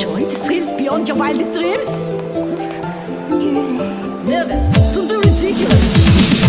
joint to thrill beyond your wildest dreams? Nervous. Nervous? Don't be ridiculous.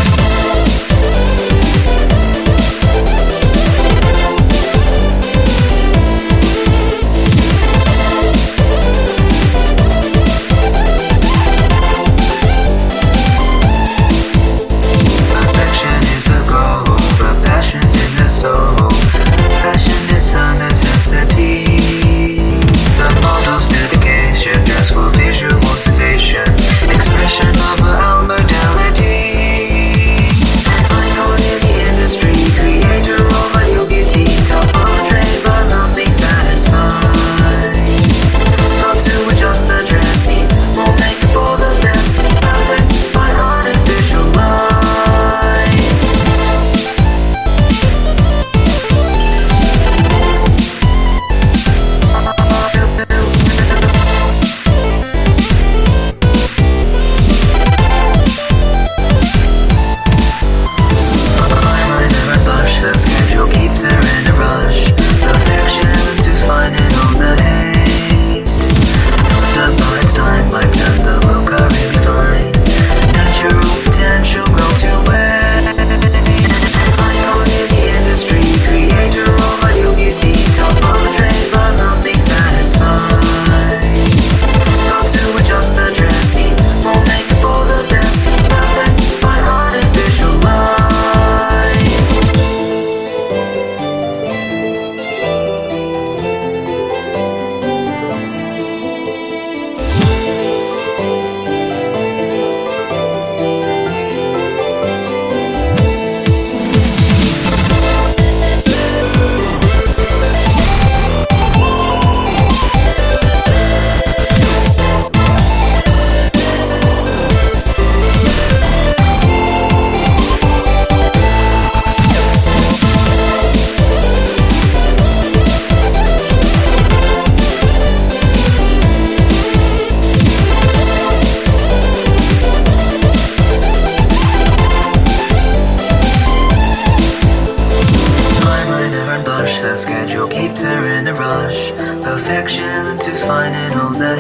Schedule keeps her in a rush. Perfection to find in all the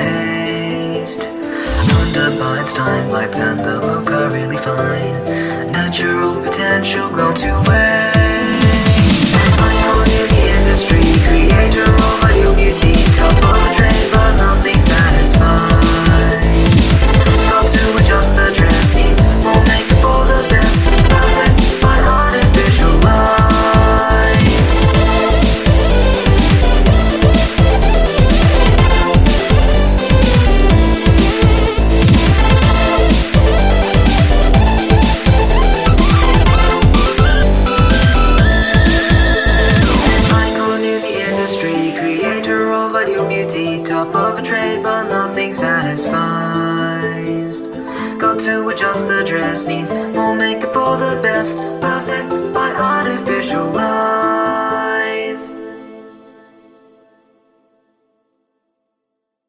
haste. Under by its time, lights and the look are really fine. Natural potential go to waste. Icon in the industry, creator of ideal beauty, top of the trend, but nothing satisfies. Got to adjust the dress needs, won't make it for the best. Perfect by artificial light. Top of a trade, but nothing satisfies. Got to adjust the dress needs, won't make it for the best.